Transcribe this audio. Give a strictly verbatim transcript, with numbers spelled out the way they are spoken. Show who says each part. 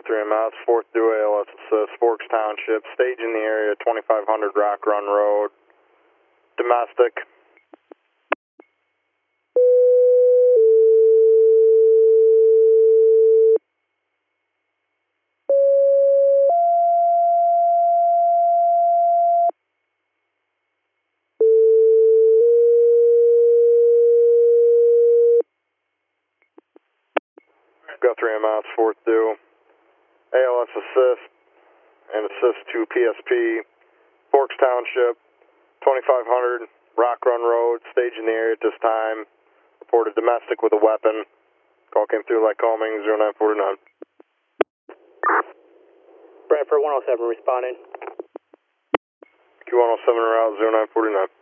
Speaker 1: three M S, fourth due A L S assist, Forks Township, stage in the area, twenty-five hundred Rock Run Road, domestic. Go three M S, fourth due, A L S assist, and assist to P S P, Forks Township, twenty-five hundred Rock Run Road, stage in the area at this time, reported domestic with a weapon. Call came through like Coming, zero nine four nine.
Speaker 2: Bradford one oh seven responding.
Speaker 1: Q one oh seven route, zero nine four nine.